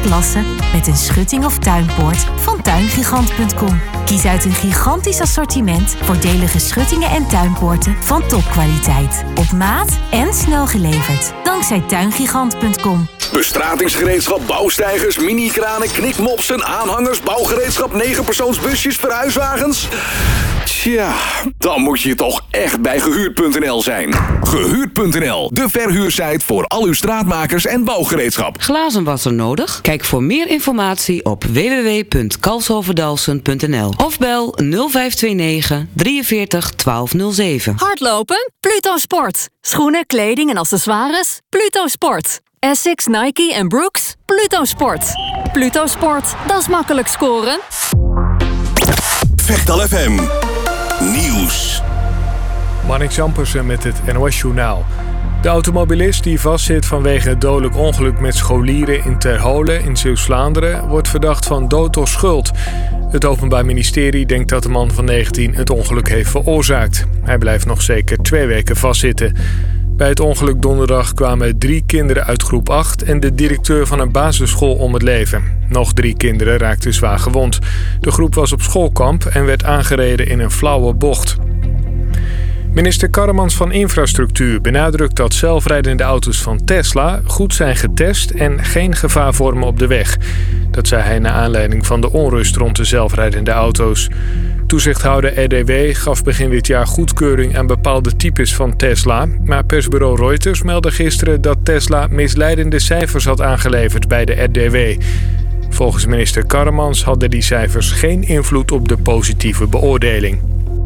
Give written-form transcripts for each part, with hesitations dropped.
klasse met een schutting of tuinpoort van tuingigant.com. Kies uit een gigantisch assortiment voordelige schuttingen en tuinpoorten van topkwaliteit. Op maat en snel geleverd. Dankzij tuingigant.com. Bestratingsgereedschap, bouwsteigers, mini-kranen, knikmopsen, aanhangers, bouwgereedschap, 9-persoonsbusjes, verhuiswagens. Tja, dan moet je toch echt bij Gehuurd.nl zijn. Gehuurd.nl, de verhuursite voor al uw straatmakers en bouwgereedschap. Glazenwasser nodig? Kijk voor meer informatie op www.kalshoverdalsen.nl of bel 0529 43 1207. Hardlopen? Pluto Sport. Schoenen, kleding en accessoires? Pluto Sport. Essex, Nike en Brooks? Pluto Sport. Pluto Sport, dat is makkelijk scoren. Vechtal FM Nieuws. Marnix Ampersen met het NOS-journaal. De automobilist die vastzit vanwege het dodelijk ongeluk met scholieren in Terholen in Zeeuws-Vlaanderen wordt verdacht van dood door schuld. Het Openbaar Ministerie denkt dat de man van 19 het ongeluk heeft veroorzaakt. Hij blijft nog zeker 2 weken vastzitten. Bij het ongeluk donderdag kwamen 3 kinderen uit groep 8 en de directeur van een basisschool om het leven. Nog 3 kinderen raakten zwaar gewond. De groep was op schoolkamp en werd aangereden in een flauwe bocht. Minister Karremans van Infrastructuur benadrukt dat zelfrijdende auto's van Tesla goed zijn getest en geen gevaar vormen op de weg. Dat zei hij naar aanleiding van de onrust rond de zelfrijdende auto's. Toezichthouder RDW gaf begin dit jaar goedkeuring aan bepaalde types van Tesla, maar persbureau Reuters meldde gisteren dat Tesla misleidende cijfers had aangeleverd bij de RDW. Volgens minister Karremans hadden die cijfers geen invloed op de positieve beoordeling.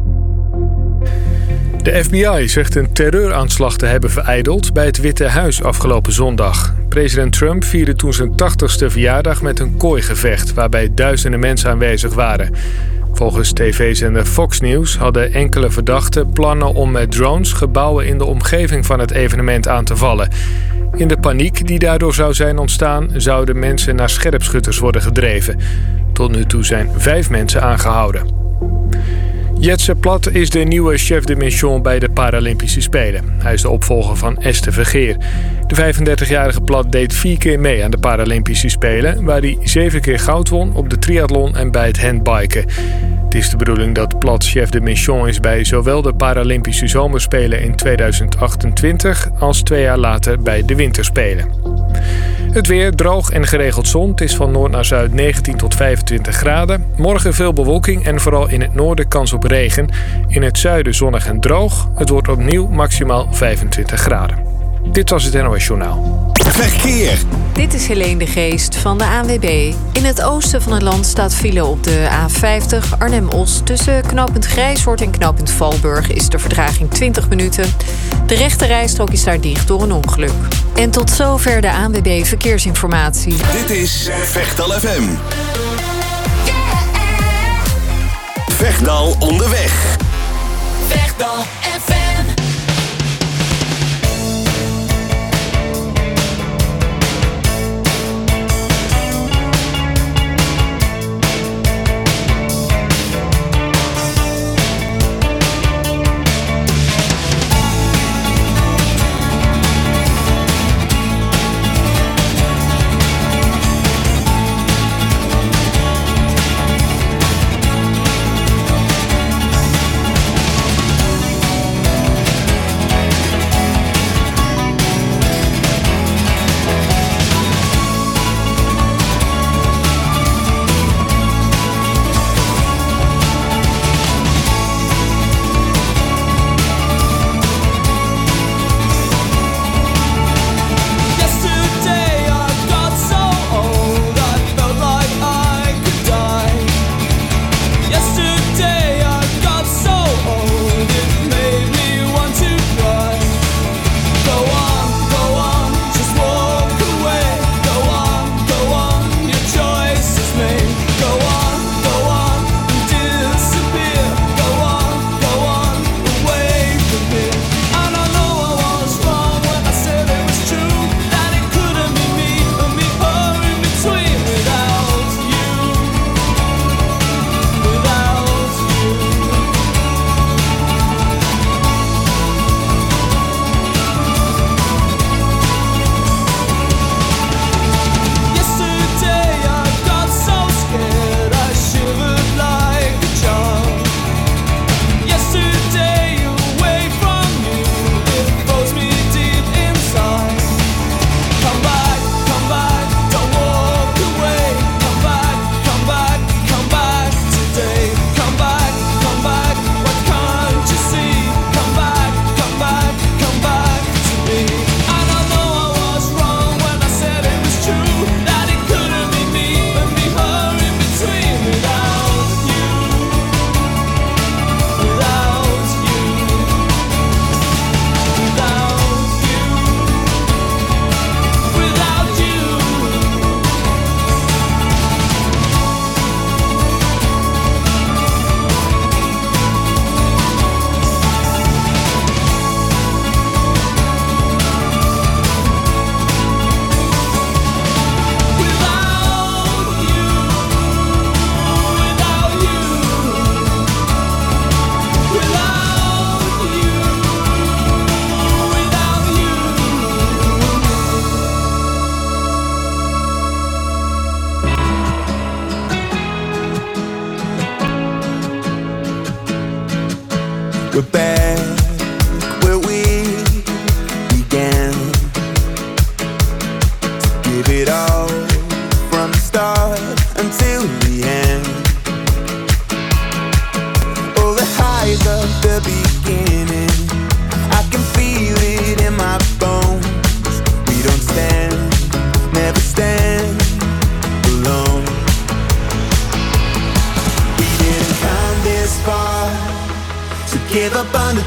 De FBI zegt een terreuraanslag te hebben vereideld bij het Witte Huis afgelopen zondag. President Trump vierde toen zijn 80ste verjaardag met een kooigevecht waarbij duizenden mensen aanwezig waren. Volgens tv-zender Fox News hadden enkele verdachten plannen om met drones gebouwen in de omgeving van het evenement aan te vallen. In de paniek die daardoor zou zijn ontstaan, zouden mensen naar scherpschutters worden gedreven. Tot nu toe zijn 5 mensen aangehouden. Jetse Plat is de nieuwe chef de mission bij de Paralympische Spelen. Hij is de opvolger van Esther Vergeer. De 35-jarige Plat deed 4 keer mee aan de Paralympische Spelen, waar hij 7 keer goud won op de triathlon en bij het handbiken. Het is de bedoeling dat Plat chef de mission is bij zowel de Paralympische Zomerspelen in 2028 als 2 jaar later bij de Winterspelen. Het weer droog en geregeld zon. Het is van noord naar zuid 19 tot 25 graden. Morgen veel bewolking en vooral in het noorden kans op regen. In het zuiden zonnig en droog. Het wordt opnieuw maximaal 25 graden. Dit was het NOS Journaal. Verkeer. Dit is Helene de Geest van de ANWB. In het oosten van het land staat file op de A50 Arnhem-Os. Tussen knooppunt Grijshoort en knooppunt Valburg is de vertraging 20 minuten. De rechte rijstrook is daar dicht door een ongeluk. En tot zover de ANWB Verkeersinformatie. Dit is Vechtal FM. Vechtal onderweg. Vechtal FM.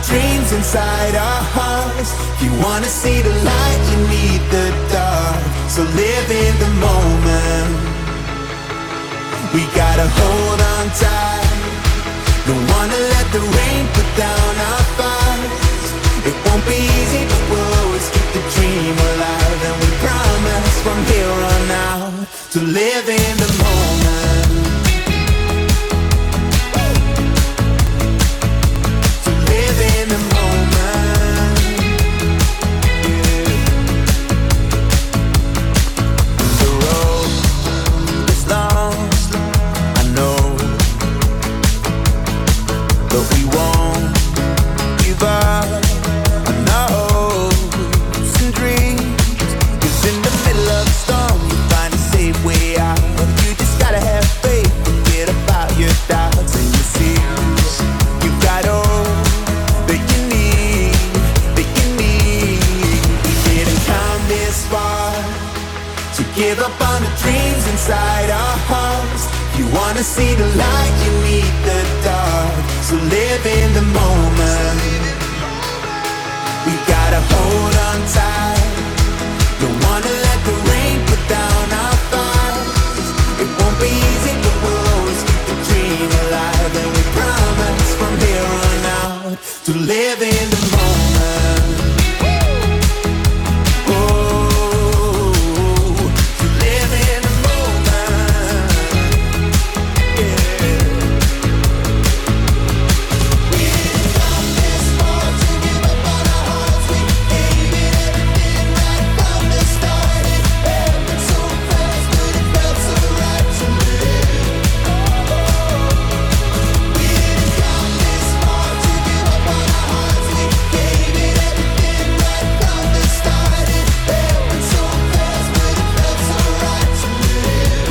dreams inside our hearts. If you wanna see the light, you need the dark. So live in the moment. We gotta hold on tight. Don't wanna let the rain put down our fights. It won't be easy, but we'll always keep the dream alive. And we promise from here on out to live in the moment. To live in the moment. Yeah. The road is long, I know, but we won't give up. Way out. You just gotta have faith, forget about your doubts, and you see you got all that you need, that you need. We didn't come this far to give up on the dreams inside our hearts. If you wanna see the light, you need the dark. So live in the moment. We gotta hold on tight. Don't wanna let the rain put down our it won't be easy, but we'll always keep the dream alive. And we promise from here on out to live in the moment. Oh, to live in the moment. Yeah. We didn't come this far to give up on our hearts. We gave it everything right from the start. It happened so fast, but it felt so right to live. We didn't come this far to give up on our hearts. We gave it everything right from the start. It happened so fast, but it felt so right to live.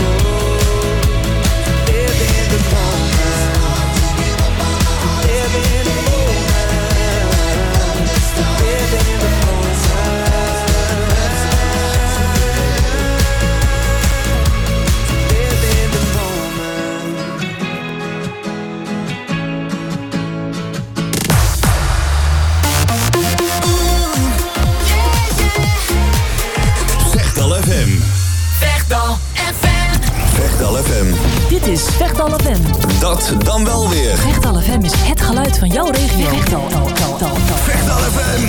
Live in the moment. Live in the moment. Live in the moment. Live in the moment. Vechtal FM. Vechtal FM. Vechtal FM. Dit is Vechtal FM. Dat dan wel weer. Vechtal FM is het geluid van jouw regio. Vechtal. Vechtal FM.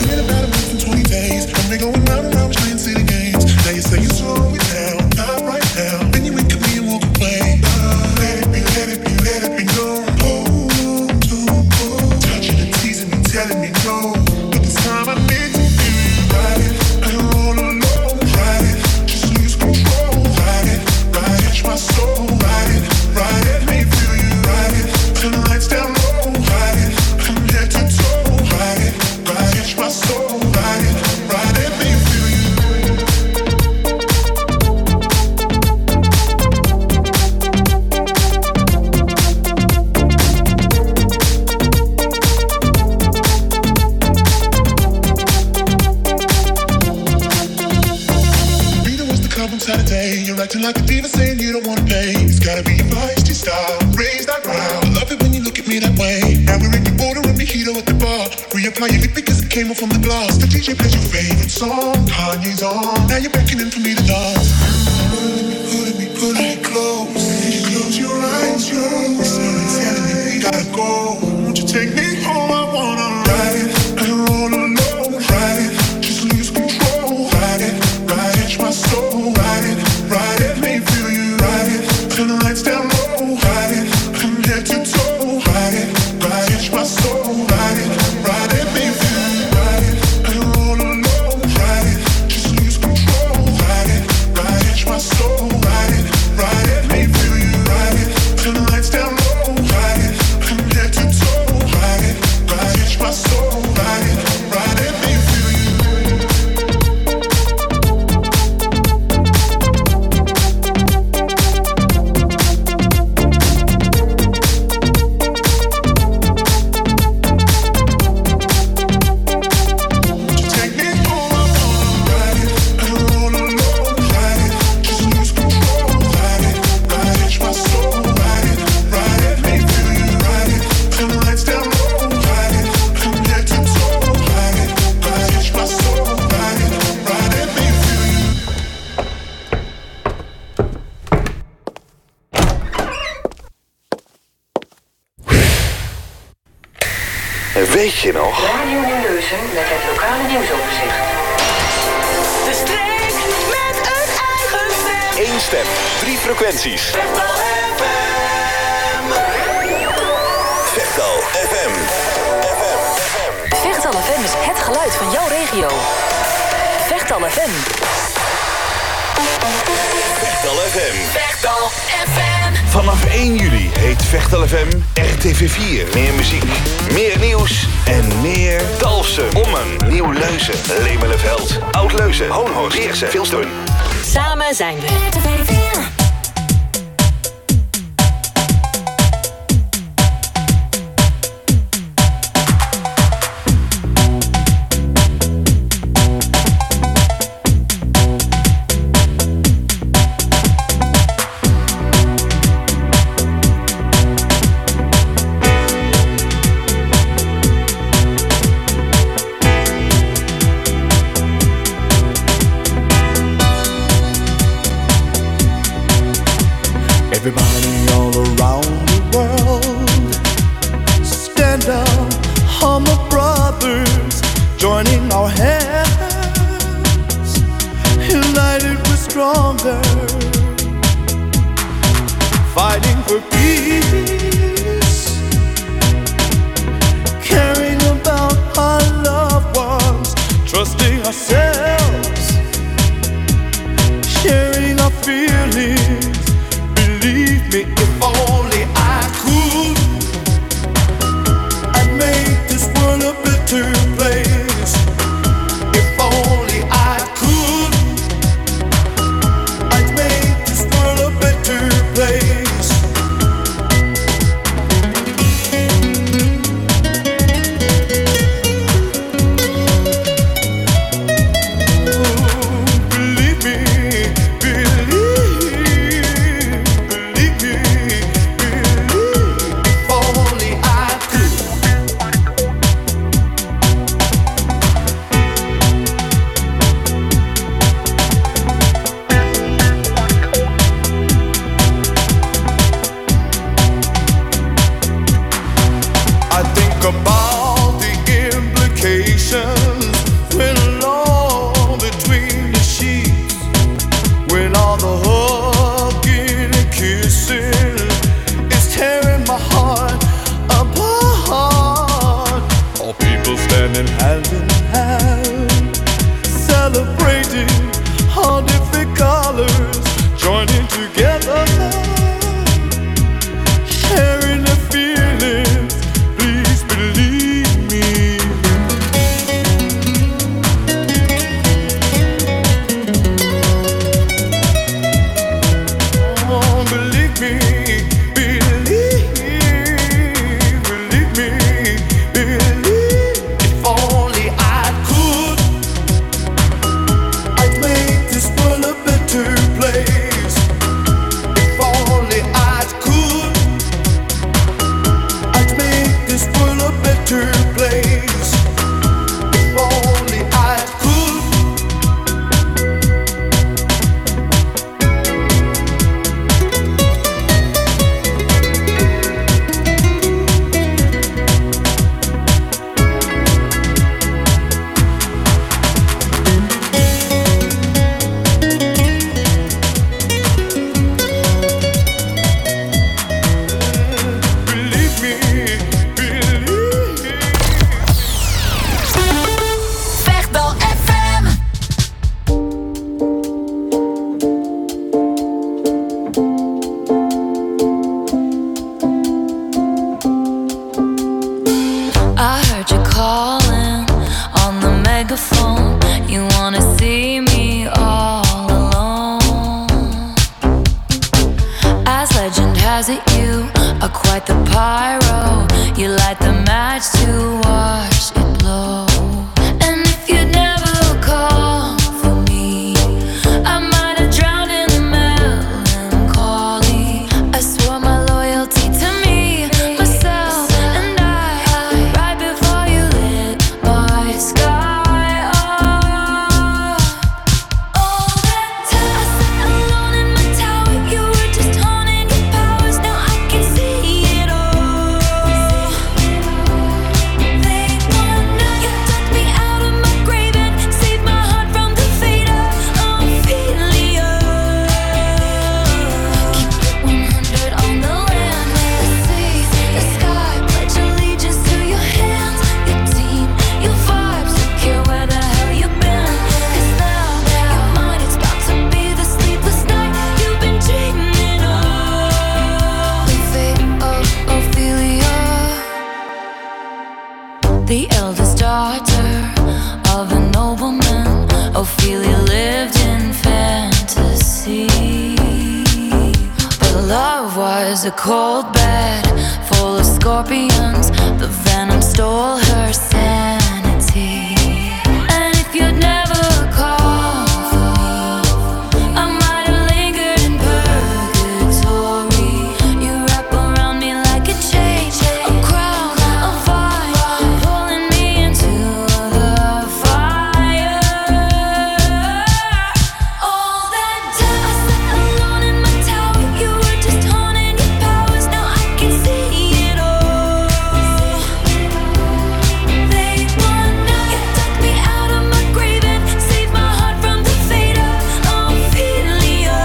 Telling me no, but this time I need to be ride it. I don't wanna know, ride it. Just lose control, ride it, catch my soul, ride it, make me feel you, ride it. Turn the lights down low, ride it, from head to toe, ride it, catch my soul, ride it, make me feel you. Saturday, you're acting like a diva, saying you don't wanna pay. It's gotta be your feisty style, raise that ground. I love it when you look at me that way. Now we're in the border and mojito at the bar. Reapply your lip because it came off from the glass. The DJ plays your favorite song, Kanye's on. Now you're beckoning for me to dance. Pulling me close. You close your eyes, you're telling me we gotta go. Won't you take me home? I wanna ride it. I don't wanna know, ride it. Just lose control, ride it, catch my soul. Ride it, make me feel you, ride it. Turn the lights down low, ride it. From head to toe, ride it. Catch my soul, ride it, make me feel you, ride it. I don't wanna know, ride it. Just lose control, ride it. Catch my soul. Weet je nog? Radio Nieuwleusen met het lokale nieuwsoverzicht. De streek met een eigen stem. 1 stem, 3 frequenties. Vechtal FM. Vechtal FM. Vechtal FM is het geluid van jouw regio. Vechtal FM. Vechtal FM. Vechtal FM. Vanaf 1 juli heet Vechtal FM RTV4. Meer muziek, meer nieuws en meer Dalfsen, Ommen, Nieuw-Leuzen, Lemelenveld, Oud-Leuzen, Hoonhorst, Heersen, Vilstorn. Samen zijn we. Everybody all around the world, stand up, humble brothers, joining our hands, united we're stronger, fighting for peace, caring about our loved ones, trusting ourselves, sharing our feelings. Believe me, if only I could, I'd make this world a better place. If only I could, I'd make this world a better place. Believe me, about the implications when alone between the sheets, when all the hugging and kissing is tearing my heart apart. All people standing hand in hand, celebrating all different colors, joining together, sharing their feelings. Believe me. Oh, believe me. Believe me. If only I could, I'd make this world a better place. If only I could, I'd make this world a better place. If only I could. Believe me, Vechtal FM. I heard you calling on the megaphone. You wanna see me all alone. As legend has it, you are quite the pyro. You light the match to watch it blow. And if you'd never call for me, I might have drowned in the melancholy. I swore my loyalty to me, myself, and I. Right before you lit my sky up. All that time I sat alone in my tower, you were just honing your powers. Now I can see it all. was a cold bed full of scorpions. The venom stole her sanity. And if you'd never called for me, I might have lingered in purgatory. You wrap around me like a chain, a crown, a vine, pulling me into the fire. All that time I sat alone in my tower, you were just honing your powers. Now I can see it all. They wonder you took me out of my grave and saved my heart from the fate of Ophelia.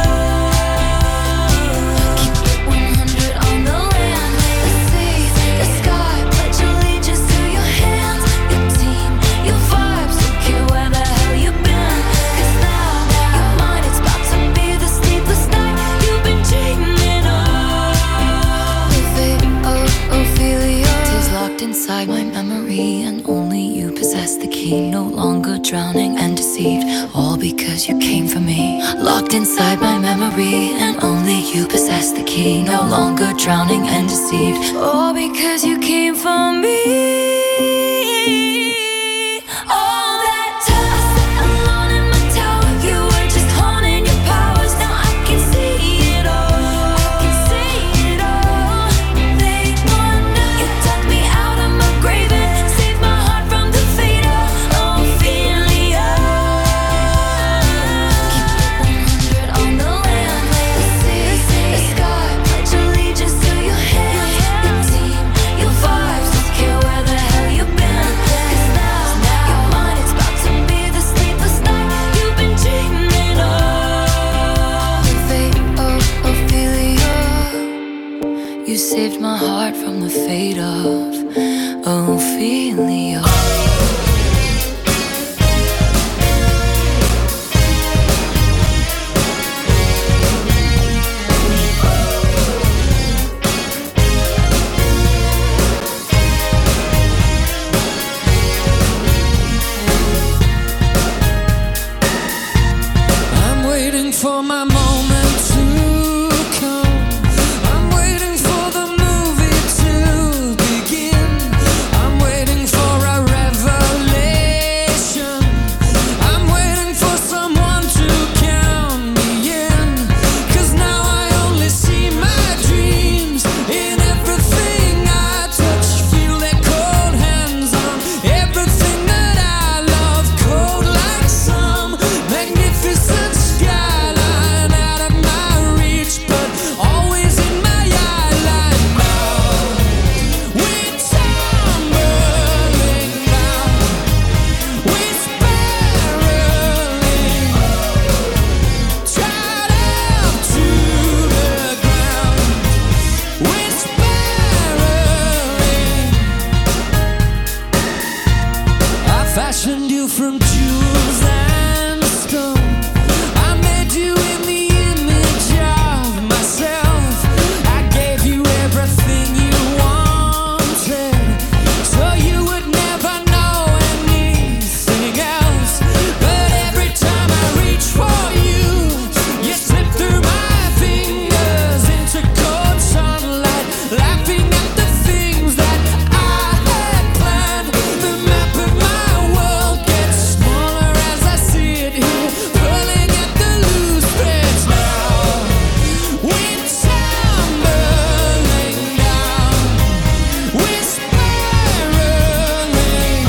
Keep 100 on the land, the sea, the sky. Pledge allegiance to your hands, your team, your vibes. Don't care where the hell you've been, 'cause now you're mine. It's about to be the sleepless night you've been dreaming of. The fate of Ophelia is locked inside my memory, and only you possess the key. No longer drowning and deceived, all because you came for me. Locked inside my memory, and only you possess the key. No longer drowning and deceived, all because you came for me. All that time I sat alone in my tower, you were just honing your powers. Now I can see it all. I can see it all. They wonder you took me out of my grave and saved my heart from the fate of Ophelia. Keep 100 on the land, the sea, the sky. Pledge allegiance to your hands, your team, your vibes. Don't care where the hell you've been, 'cause now you're mine. It's about to be the sleepless night you've been dreaming of. The fate of Ophelia. You saved my heart from the fate of Ophelia. I'm waiting for my moment to come. I'm waiting for the movie to begin. I'm waiting for a revelation. I'm waiting for someone to count me in. 'Cause now I only see my dreams in everything I touch. Feel their cold hands on everything that I love. Cold like some magnificent skyline out of my reach, but always in my eyeline now. We're tumbling down, we're spiraling, tied up to the ground. We're spiraling. I fashioned you from jewels and stone. I made you in the image of myself. I gave you everything you wanted, so you would never know anything else. But every time I reach for you, you slip through my fingers into cold sunlight, laughing at the things that I had planned. The map of my world gets smaller as I sit here, pulling at the loose threads now. We're tumbling down, we're spiraling,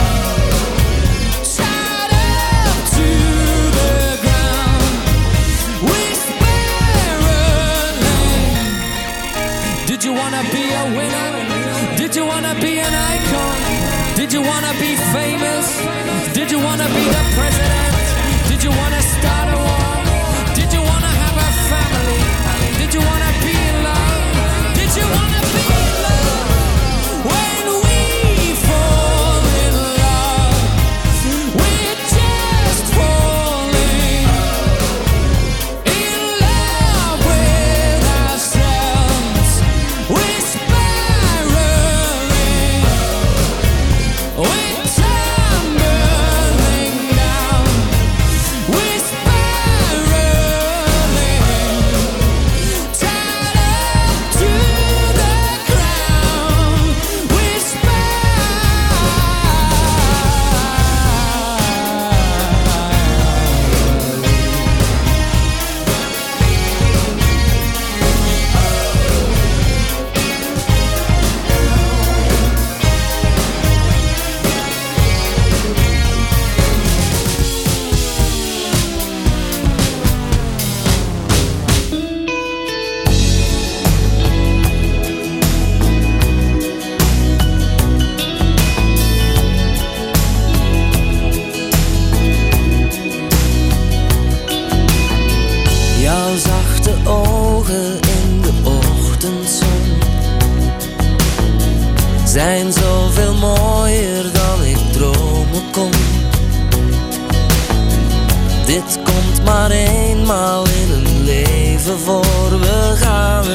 tied up to the ground. We're spiraling. Did you wanna be a winner? Did you wanna be an icon? Did you wanna be famous? Did you wanna be the president? Did you wanna start a war? Did you wanna have a family? Did you wanna be in love? Did you wanna be in love? When we fall in love, we're just falling in love with ourselves. We're spiraling, we're tumbling down, we're spiraling.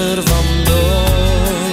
er vandoor.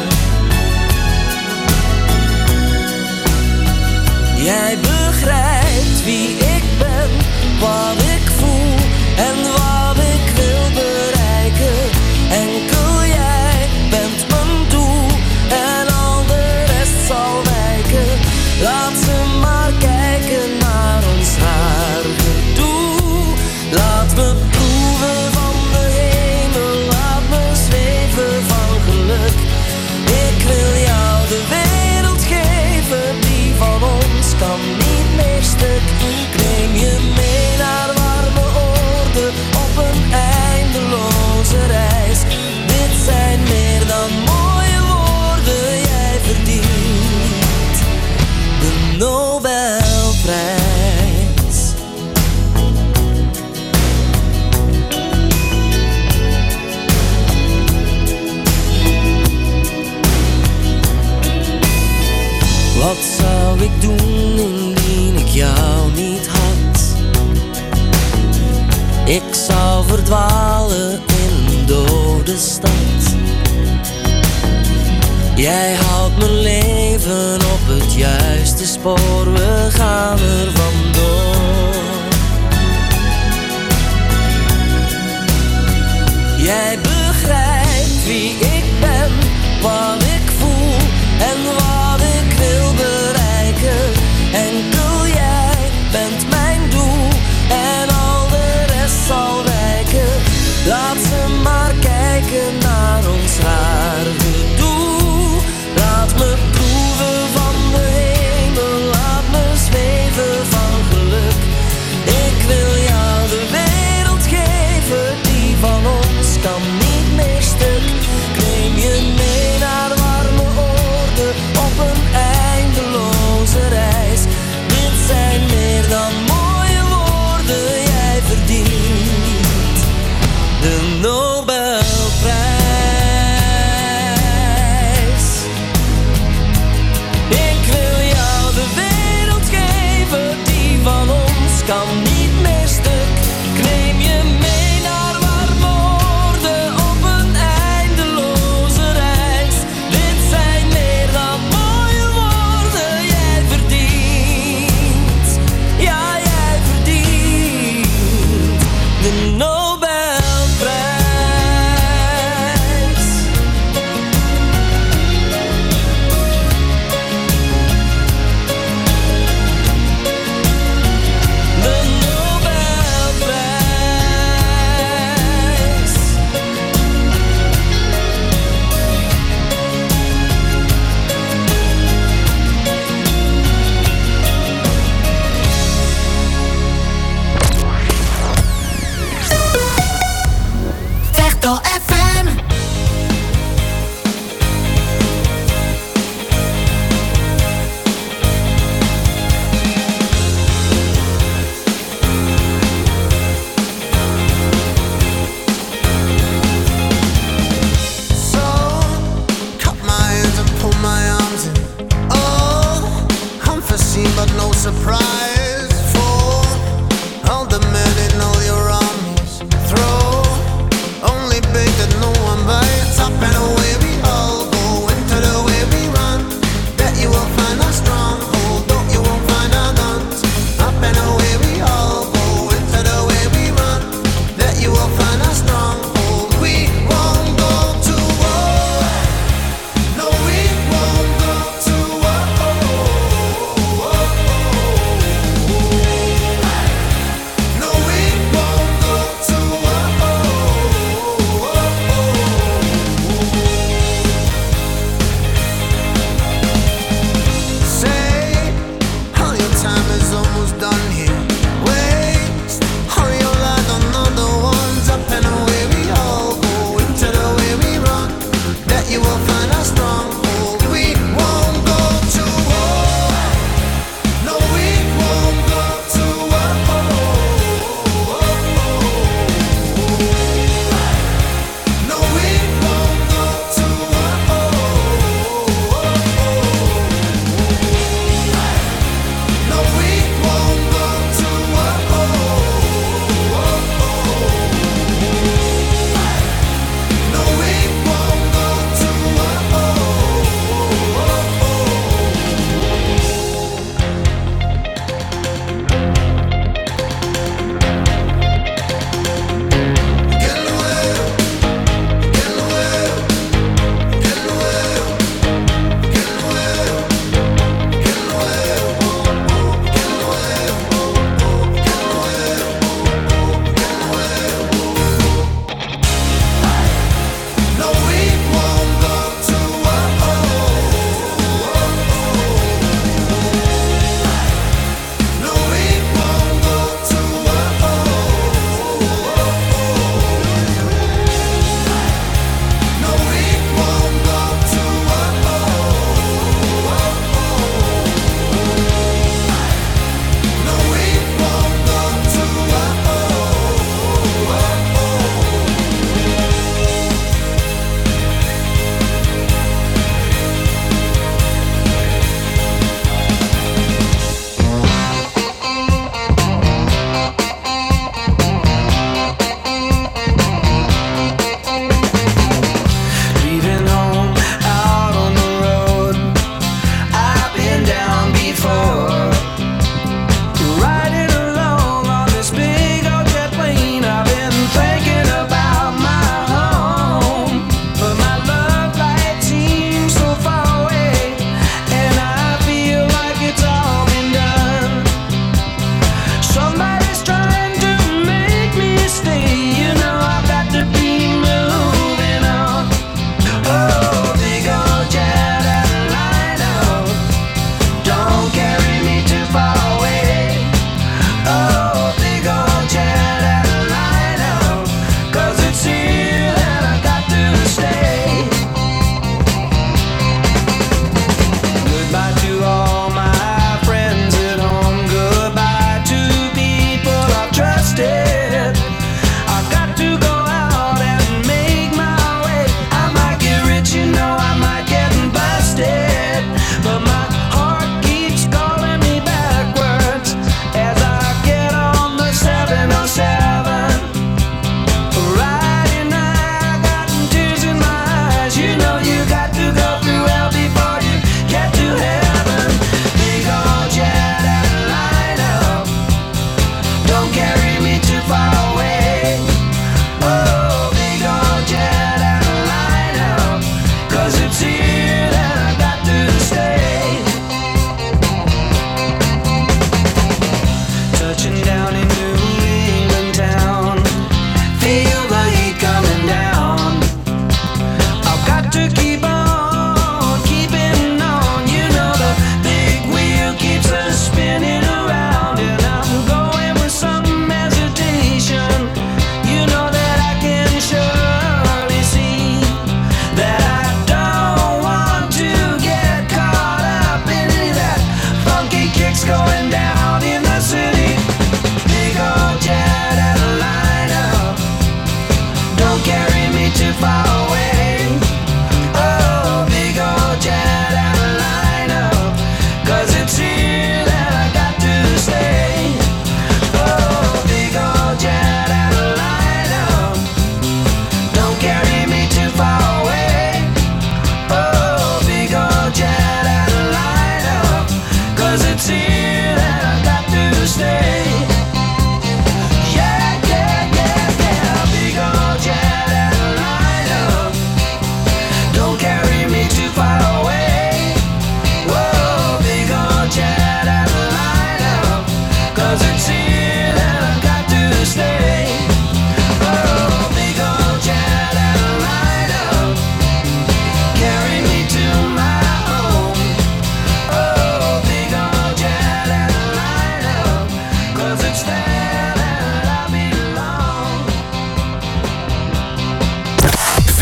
Jij begrijpt wie ik ben, wat ik voel en wat ik wil bereiken. Enkel jij bent mijn doel en al de rest zal wijken. Laat ze maar kijken naar ons raar gedoe. Laat me proeven van de hemel, laat me zweven van geluk. Ik wil jou de wereld geven, die van ons kan niet meer stuk. Ik neem je mee naar warme oorden op een eindeloze reis. Dit zijn meer dan mooie woorden, jij verdient de Nobelprijs. Wat zou ik doen indien ik jou niet had? Ik zou verdwalen in een dode stad. Jij houdt mijn leven op het juiste spoor, we gaan er vandoor. Jij begrijpt wie ik ben, wat ik voel en wat ik wil bereiken. Enkel jij bent mijn doel en al de rest zal wijken. Laat ze maar kijken naar ons raar gedoe. Laat me proeven van de hemel, laat me zweven van geluk. Ik wil jou de wereld geven, die van ons kan niet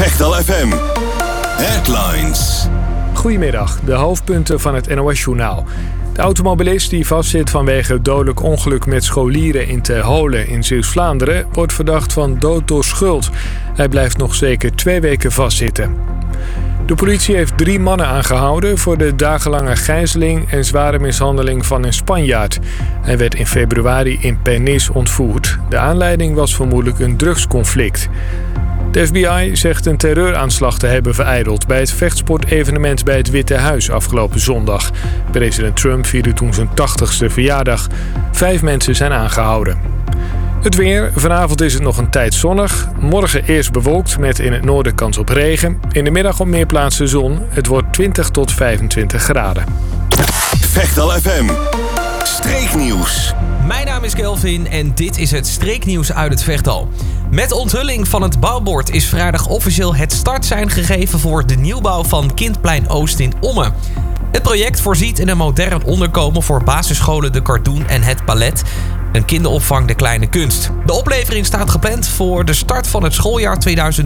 Vechtal FM. Headlines. Goedemiddag, de hoofdpunten van het NOS-journaal. De automobilist die vastzit vanwege het dodelijk ongeluk met scholieren in Ter Holen in Zeeuws-Vlaanderen wordt verdacht van dood door schuld. Hij blijft nog zeker 2 weken vastzitten. De politie heeft 3 mannen aangehouden voor de dagenlange gijzeling en zware mishandeling van een Spanjaard. Hij werd in februari in Pernis ontvoerd. De aanleiding was vermoedelijk een drugsconflict. De FBI zegt een terreuraanslag te hebben vereideld bij het vechtsportevenement bij het Witte Huis afgelopen zondag. President Trump vierde toen zijn 80ste verjaardag. 5 mensen zijn aangehouden. Het weer. Vanavond is het nog een tijd zonnig. Morgen eerst bewolkt met in het noorden kans op regen. In de middag op meer plaatsen zon. Het wordt 20 tot 25 graden. Vechtal FM. Streeknieuws. Mijn naam is Kelvin en dit is het streeknieuws uit het Vechtal. Met onthulling van het bouwbord is vrijdag officieel het startsein gegeven voor de nieuwbouw van Kindplein Oost in Ommen. Het project voorziet in een modern onderkomen voor basisscholen De Cardoen en Het Palet. Een kinderopvang De Kleine Kunst. De oplevering staat gepland voor de start van het schooljaar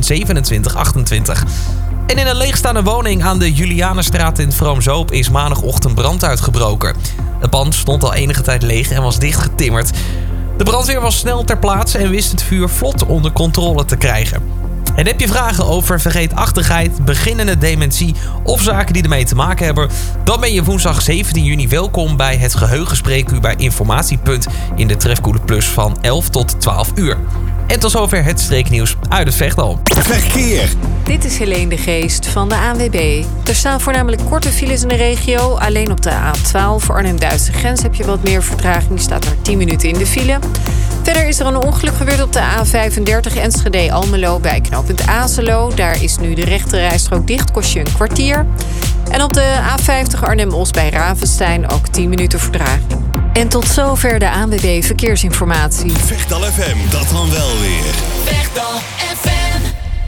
2027-28. En in een leegstaande woning aan de Julianenstraat in Vroomzoop is maandagochtend brand uitgebroken. Het pand stond al enige tijd leeg en was dichtgetimmerd. De brandweer was snel ter plaatse en wist het vuur vlot onder controle te krijgen. En heb je vragen over vergeetachtigheid, beginnende dementie of zaken die ermee te maken hebben? Dan ben je woensdag 17 juni welkom bij het Geheugenspreekuur bij Informatiepunt in de Trefkoele Plus van 11 tot 12 uur. En tot zover het streeknieuws uit het Vechtal. Verkeer. Dit is Helene de Geest van de ANWB. Er staan voornamelijk korte files in de regio. Alleen op de A12 Arnhem-Duitse grens heb je wat meer vertraging. Staat er 10 minuten in de file. Verder is er een ongeluk gebeurd op de A35 Enschede-Almelo bij knooppunt Azelo. Daar is nu de rechterrijstrook dicht, kost je een kwartier. En op de A50 Arnhem-Os bij Ravenstein ook 10 minuten vertraging. En tot zover de ANWB Verkeersinformatie. Vechtal FM, dat dan wel weer. Vechtal FM.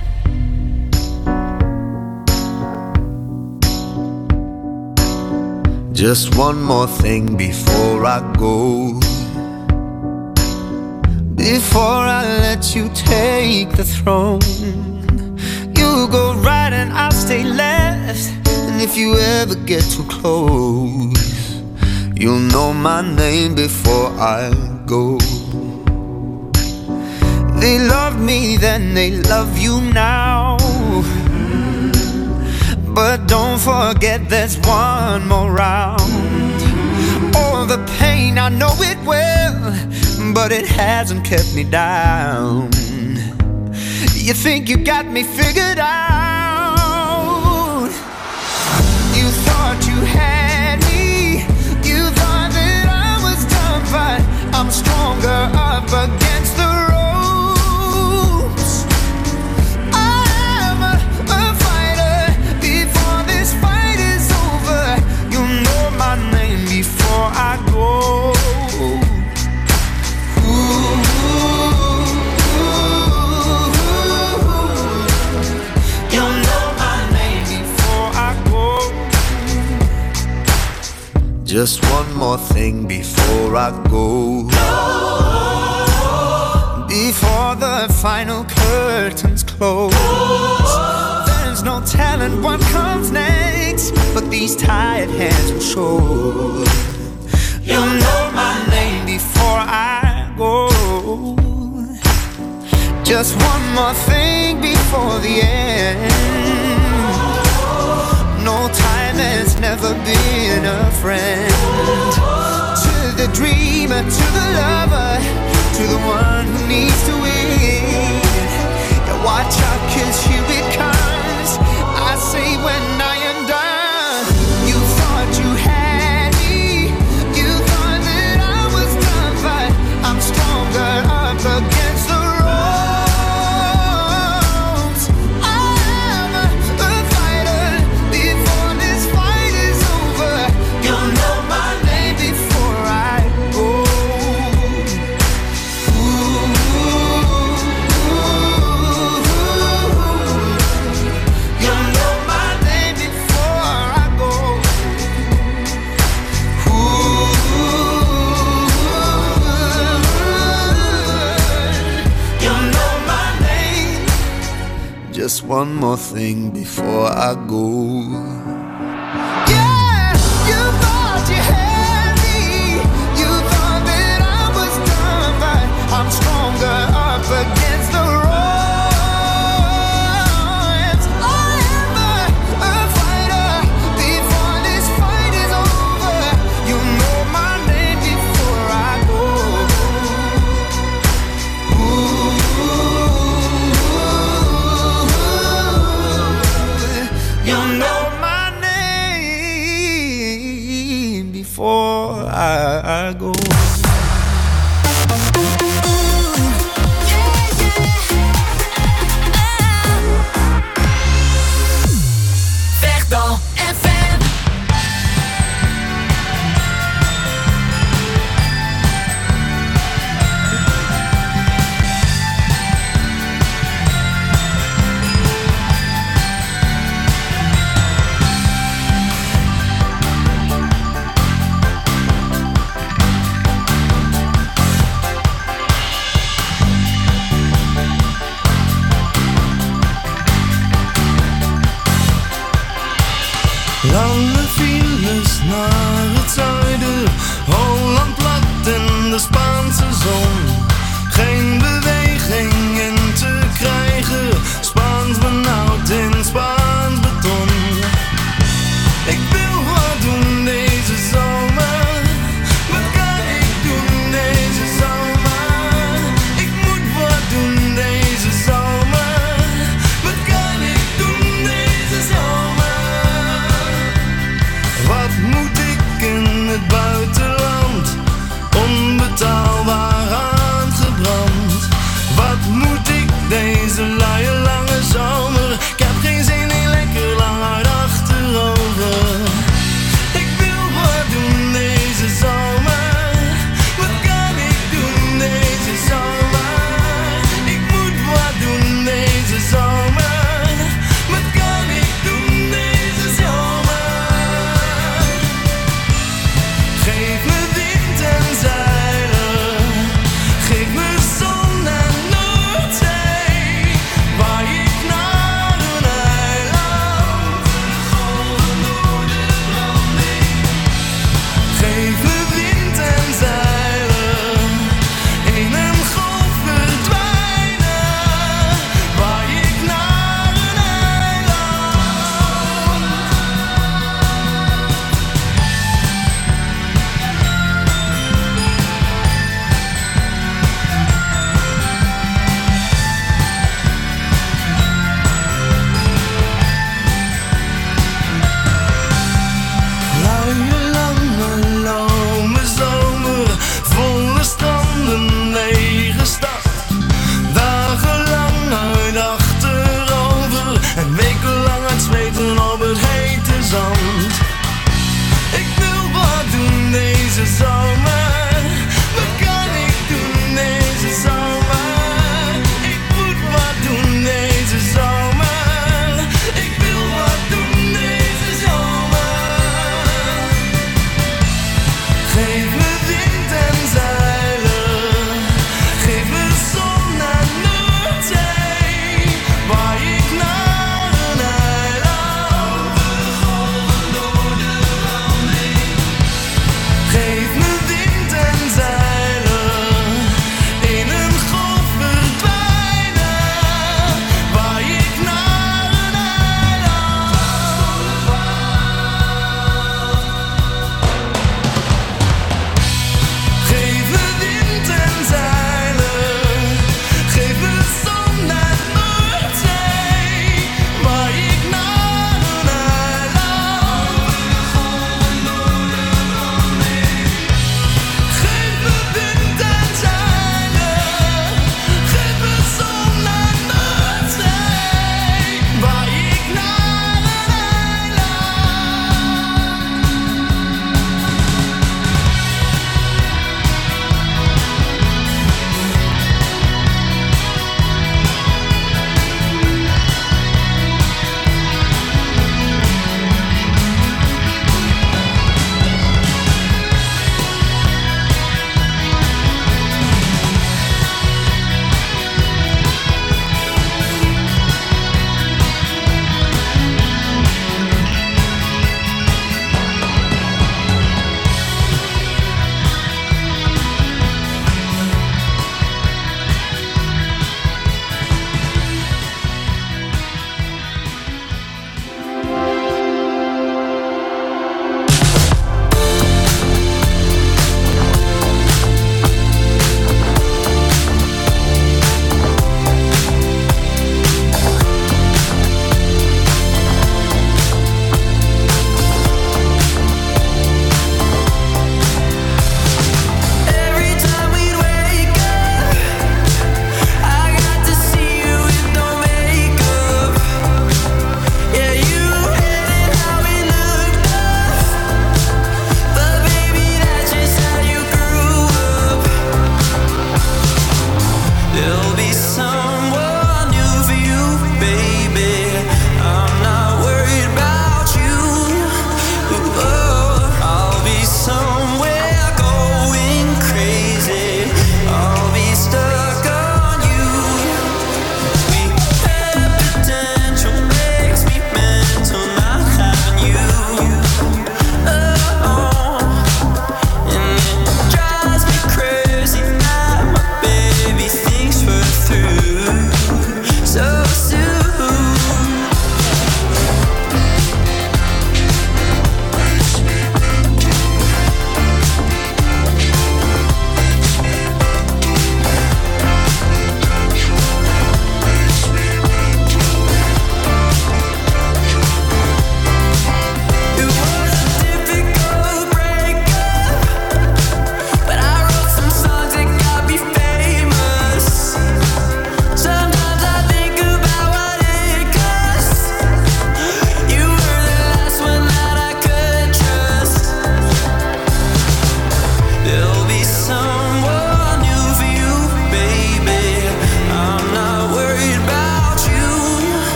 Just one more thing before I go. Before I let you take the throne. You go right and I'll stay left. And if you ever get too close, you'll know my name before I go. They loved me then, they love you now. But don't forget there's one more round. All the pain, I know it well, but it hasn't kept me down. You think you got me figured out. You thought you had me. You thought that I was done, but I'm stronger up against the ropes. I'm a fighter. Before this fight is over, you'll know my name before I go. Just one more thing before I go. Before the final curtains close. There's no telling what comes next, but these tired hands will show. You'll know my name before I go. Just one more thing before the end. No time has never been a friend. To the dreamer, to the lover, to the one who needs to win. Yeah, watch out, 'cause here it comes. I say when I am done. You thought you had me. You thought that I was done, but I'm stronger up against the ropes. I'm a fighter. Before this fight is over, you'll know my name before I go. Ooh. one more thing before I go. I'm stronger up against the odds. I am a fighter before this fight is over. You know my name before I go. You know my name before I go. Lange files naar het zuiden, Holland plat in de Spaanse zon. Geen beweging in te krijgen, Spaans benauwd in Spaans beton. Ik wil wat doen deze zomer, wat kan ik doen deze zomer? Ik moet wat doen deze zomer, wat kan ik doen deze zomer? Wat moet ik in het buitenland, onbetaalbaar aangebrand? Wat moet ik deze luie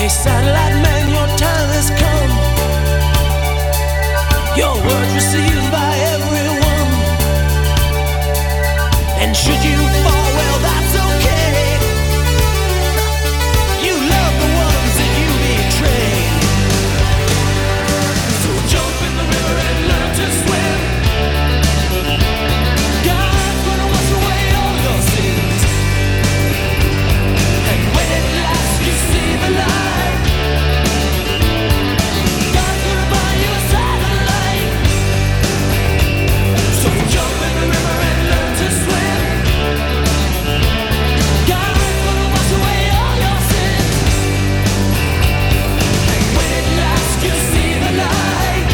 Hey, satellite man, your time has come. Your word received by everyone. And should you fall, well, that's okay. You love the ones that you betray. So jump in the river and learn to swim. God's gonna wash away all your sins. And when at last you see the light, God's gonna buy you a satellite. So jump in the river and learn to swim. God's gonna wash away all your sins. And when at last you see the light,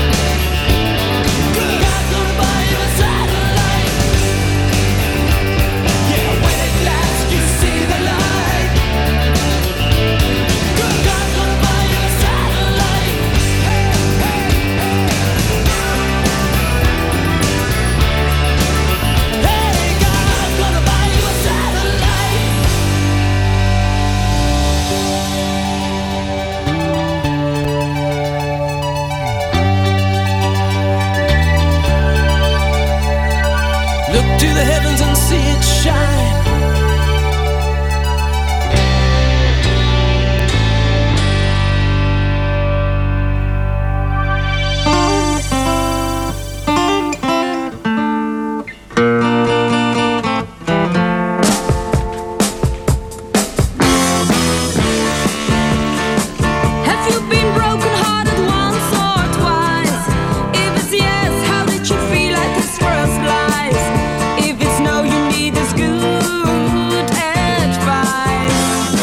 God's gonna buy you a satellite. Yeah, when at last you see the light, God's gonna buy you a satellite. Hey, God's gonna buy you a satellite. Look to the heavens and see it shine. Have you been broken-hearted once or twice? If it's yes, how did you feel at this first lies? If it's no, you need this good advice.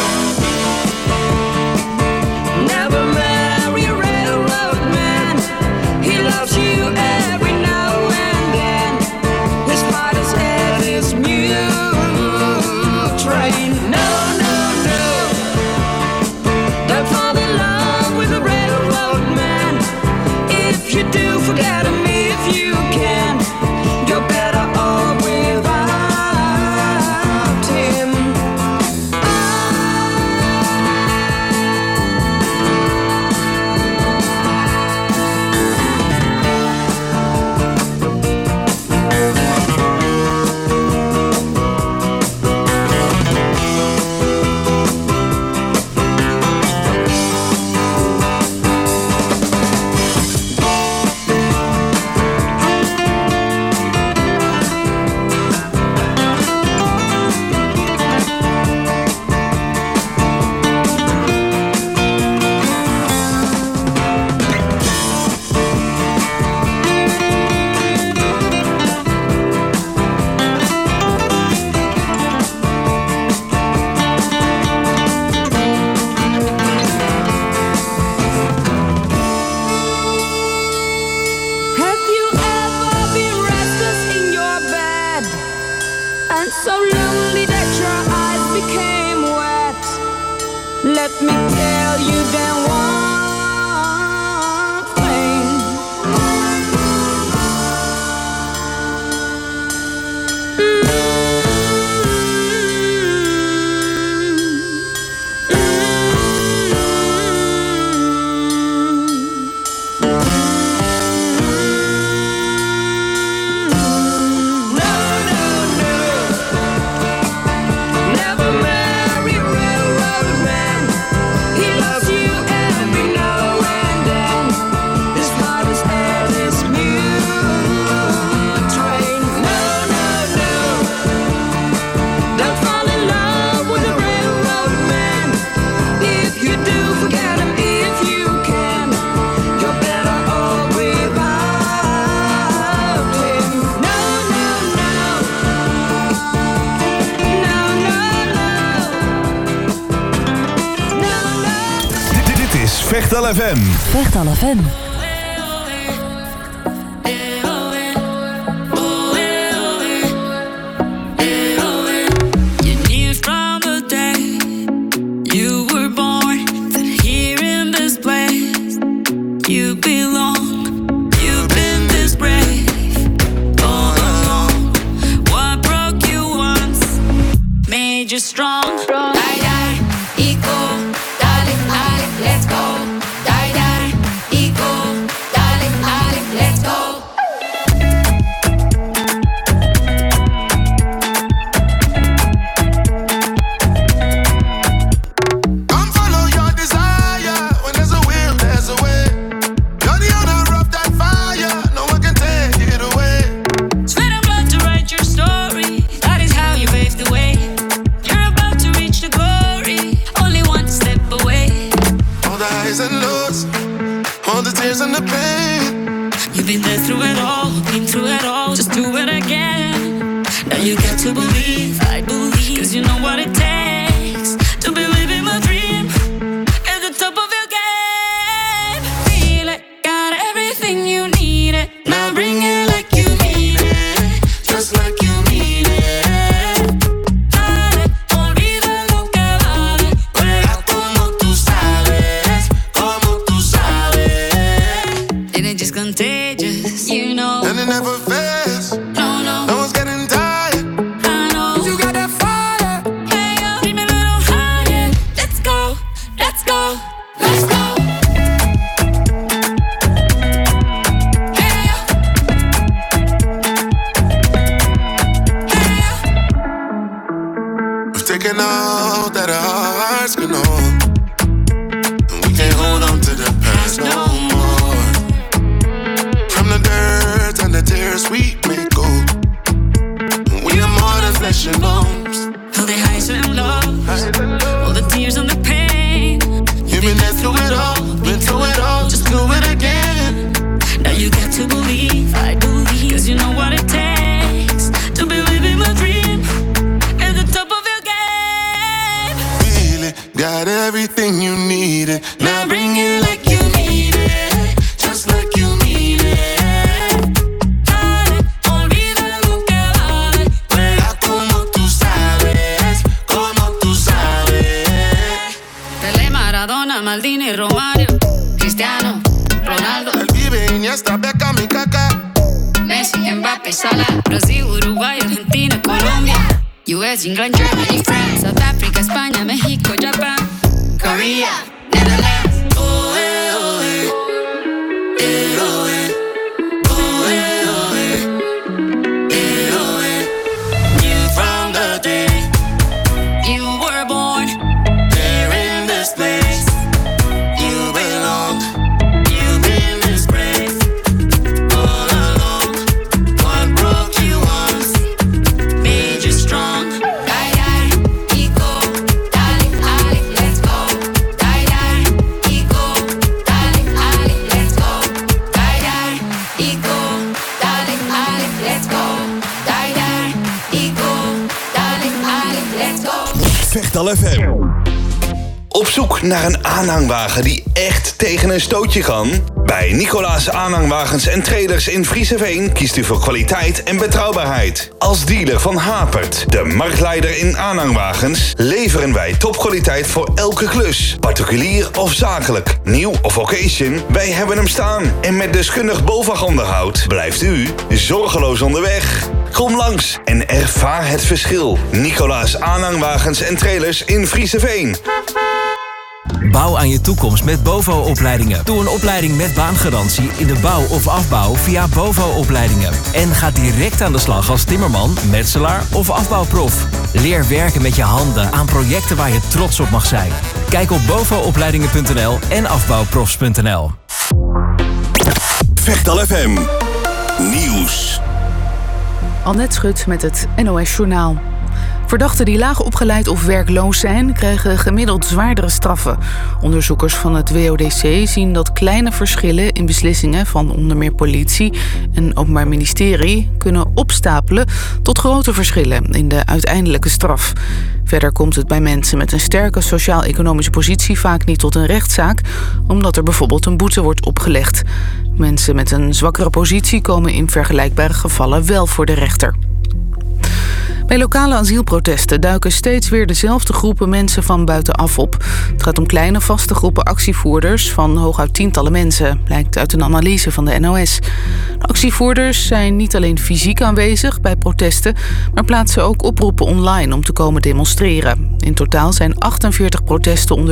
Never marry a railroad man. He loves you every now and then. His heart is at his mule train. No, no, no. Don't fall in love with a railroad man. If you do, forget him if you can. You're better off without him. Have you ever been restless in your bed and so lonely that your eyes became wet? Let me tell you then one thing. Never marry a railroad man. He loves you every now and then. His heart is at his mule train. No, no, no. Don't fall in love with a railroad man. If you do, forget him if you can. You're better off without him. No, no, no. No, no, no. Dit is Vechtal FM. Vechtal FM. You knew from the day you were born that here in this place you belong. You've been this brave all along. What broke you once made you strong. Ay, ay, iko, dale, tears and the pain. You've been there through it all, been through it all. Just do it again. Now you got to believe, I believe, 'cause you know what it takes to be living my dream at the top of your game. Feel it, got everything you need it. Now bring it like you mean it, just like you mean it. Dale, olvida lo que vale, juega como tú sabes, como tú sabes. And it's just contagious, you know. And it never fails. No, no. No one's getting tired. I know. You got that fire. Hey, yo, keep me a little higher. Let's go, let's go, let's go. Hey, yo. Hey, yo. We've taken all that our hearts can hold, and we can't hold on to the past no more. From the dirt and the tears we make gold, and we are more than flesh and bones. All the highs and lows, all the tears and the pain. You've been there through it all, been through it all. Just do it again. Now you got to believe, I believe, 'cause you know what it takes to be living my dream at the top of your game. Feel it, got everything you needed. Now bring it like you need it, just like you mean it. Dale, olvida lo que vale, juega como tú sabes, como tú sabes. Pelé, Maradona, Maldini, Romario, Cristiano, Ronaldo, El Vive, Iniesta, Beckham y Kaká. Messi, Mbappé, Salah, Brasil, Uruguay, Argentina, Colombia, US, England, Germany, France, South Africa, España, México, Japan, Korea, Netherlands. Oh, eh, oh, eh. Eh, oh, eh. Oh, eh, oh, eh. Eh, oh, eh. Knew from the day you were born, there in this place you belong. You've been disgraced all along. What broke you once made you strong. Die, die, ego, dale, dale, let's go. Die, die, ego, dale, dale, let's go. Die, die, ego, dale, dale, let's go. Die, die, ego, dale, dale, let's go. Vechtal FM. Op zoek naar een aanhangwagen die echt tegen een stootje kan? Bij Nicolaas Aanhangwagens en Trailers in Frieseveen kiest u voor kwaliteit en betrouwbaarheid. Als dealer van Hapert, de marktleider in aanhangwagens, leveren wij topkwaliteit voor elke klus. Particulier of zakelijk, nieuw of occasion, wij hebben hem staan. En met deskundig BOVAG-onderhoud blijft u zorgeloos onderweg. Kom langs en ervaar het verschil. Nicolaas Aanhangwagens en Trailers in Frieseveen. Bouw aan je toekomst met BOVO-opleidingen. Doe een opleiding met baangarantie in de bouw of afbouw via BOVO-opleidingen. En ga direct aan de slag als timmerman, metselaar of afbouwprof. Leer werken met je handen aan projecten waar je trots op mag zijn. Kijk op bovoopleidingen.nl en afbouwprofs.nl. Vechtal FM Nieuws. Annette Schut met het NOS Journaal. Verdachten die laag opgeleid of werkloos zijn, krijgen gemiddeld zwaardere straffen. Onderzoekers van het WODC zien dat kleine verschillen in beslissingen van onder meer politie en Openbaar Ministerie kunnen opstapelen tot grote verschillen in de uiteindelijke straf. Verder komt het bij mensen met een sterke sociaal-economische positie vaak niet tot een rechtszaak, omdat er bijvoorbeeld een boete wordt opgelegd. Mensen met een zwakkere positie komen in vergelijkbare gevallen wel voor de rechter. Bij lokale asielprotesten duiken steeds weer dezelfde groepen mensen van buitenaf op. Het gaat om kleine vaste groepen actievoerders van hooguit tientallen mensen, blijkt uit een analyse van de NOS. De actievoerders zijn niet alleen fysiek aanwezig bij protesten, maar plaatsen ook oproepen online om te komen demonstreren. In totaal zijn 48 protesten onder